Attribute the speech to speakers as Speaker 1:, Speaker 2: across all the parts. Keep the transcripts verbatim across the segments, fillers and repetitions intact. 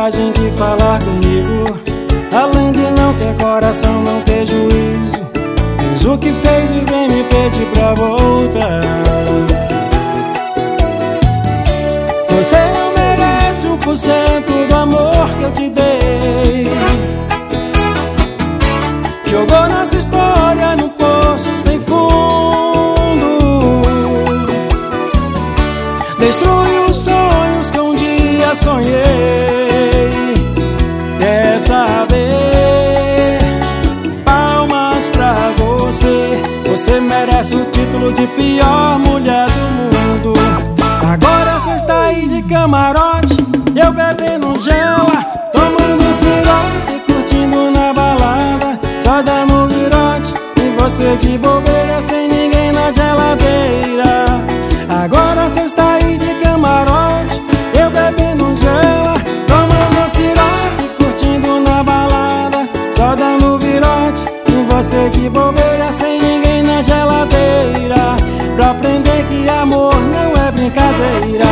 Speaker 1: coragem de falar comigo, além de não ter coração, não ter juízo. Fez o que fez e vem me pedir pra voltar. Você não merece um por cento do amor que eu te dei. Jogou nossa história num poço sem fundo, destruiu os sonhos que um dia sonhei. Quer saber? Palmas pra você. Você merece o título de pior mulher do mundo. Agora cê está aí de camarote, eu bebendo gela, tomando cirote, curtindo na balada, só dando virote, e você de bobeira sem ninguém na geladeira. Agora cê está aí de camarote, eu bebendo gela, tomando cirote, curtindo na balada, só dando virote, e você de bobeira sem ninguém na geladeira. Pra aprender que amor não é brincadeira.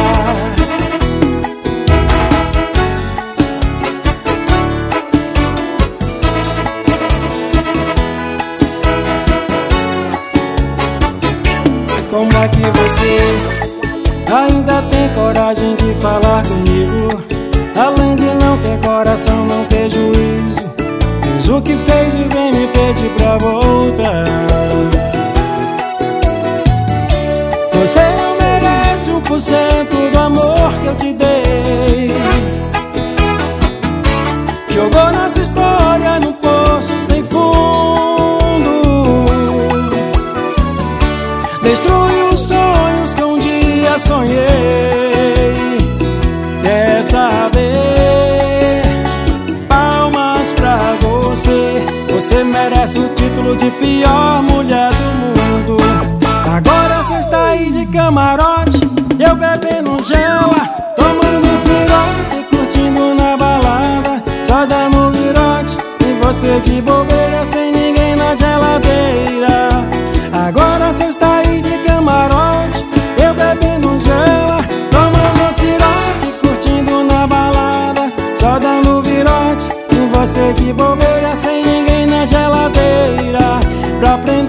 Speaker 1: Como é que você ainda tem coragem de falar comigo, além de não ter coração, não ter juízo? Fez o que fez e vem me pedir pra voltar. Você não merece um por cento do amor que eu te dei. Jogou nossa história num poço sem fundo, destruiu os sonhos que um dia sonhei. Quer saber? Palmas pra você. Você merece o título de pior mulher do mundo. Agora cê está aí de camarote, eu bebendo gela, tomando cirote, curtindo na balada, só dando virote, e você de bobeira sem ninguém na geladeira. Agora cê está aí de camarote, eu bebendo gela, tomando cirote, curtindo na balada, só dando virote, e você de bobeira sem ninguém na geladeira. Pra aprender